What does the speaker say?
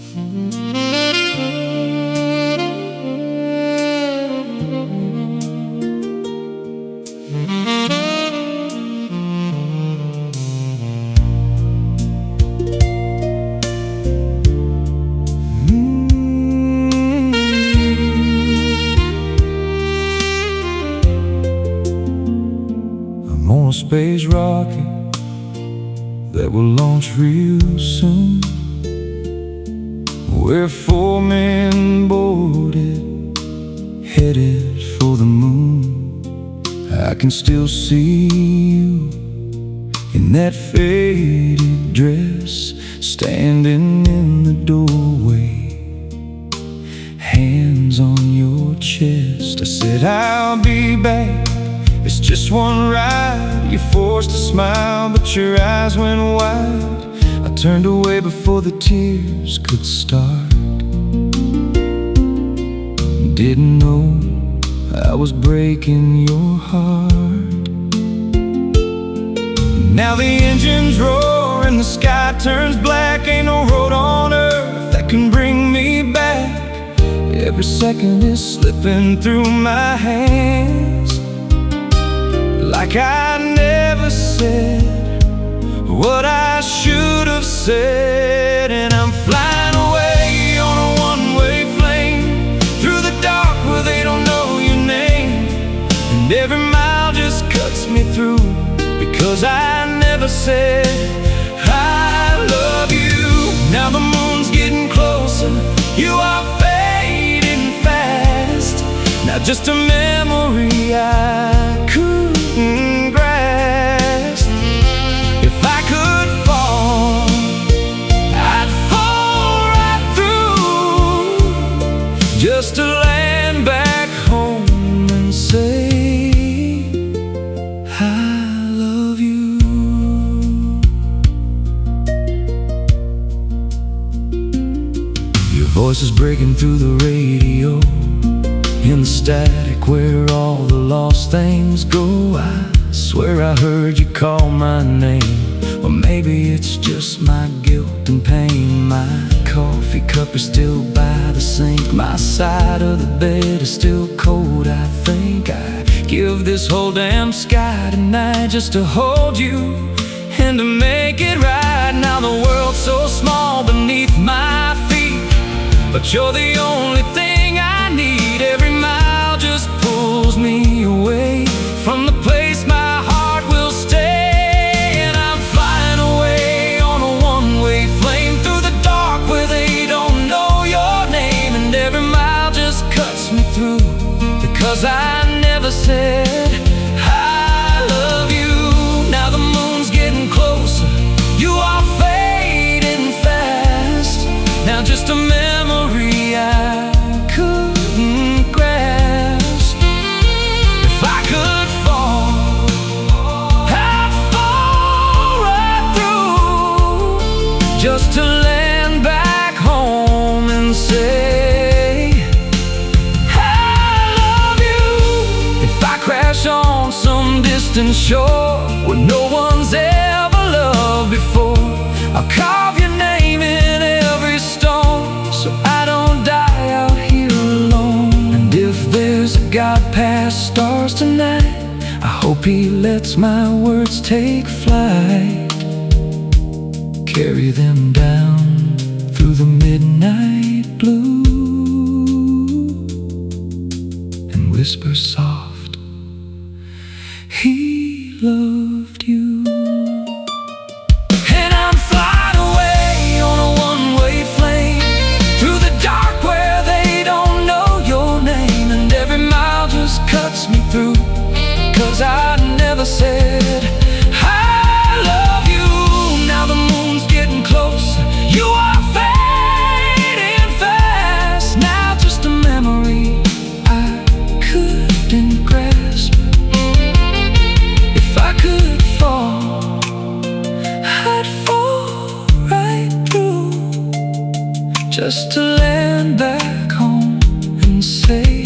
I'm on a space rocket that will launch real soon. We're 4 men boarded, headed for the moon. I can still see you in that faded dress, standing in the doorway, hands on your chest. I said I'll be back, it's just one ride. You're forced to smile, but your eyes went wide. I turned away before the tears could start. Didn't know I was breaking your heart. Now the engines roar and the sky turns black. Ain't no road on earth that can bring me back. Every second is slipping through my hands, like I never said what I should have said. And I'm flying away on a one-way flame, through the dark where they don't know your name. And every mile just cuts me through, because I never said I love you. Now the moon's getting closer, you are fading fast. Now just a memory I couldn't grasp. If I could fall, I'd fall right through, just to land back home and say I love you. Your voice is breaking through the radio, in the static where all the lost things go. I swear I heard you call my name. Or maybe it's just my guilt and pain. My coffee cup is still by the sink, my side of the bed is still cold. I think I give this whole damn sky tonight just to hold you and to make it right. Now the world's so small beneath my feet, but you're the only thing I need. Every mile just pulls me away from the place my heart will stay. And I'm flying away on a one-way flame, through the dark where they don't know your name. And every mile just cuts me through, because I never said I love you. Now the moon's getting closer, you are fading fast. Now just a memory I couldn't grasp. If I could fall, I'd fall right through, just to land back home and say I love you. If I crash on some distant shore where no one's ever loved before, I'll carve your name in every stone, so I don't die out here alone. And if there's a God past stars tonight, I hope he lets my words take flight, carry them down through the midnight blue, and whisper soft, he loved you. And I'm flying away on a one-way flame, through the dark where they don't know your name. And every mile just cuts me through, 'cause I never said I love you. Now the moon's getting closer, you are fading fast. Now just a memory I couldn't grasp. If I could fall, I'd fall right through, just to land back home and say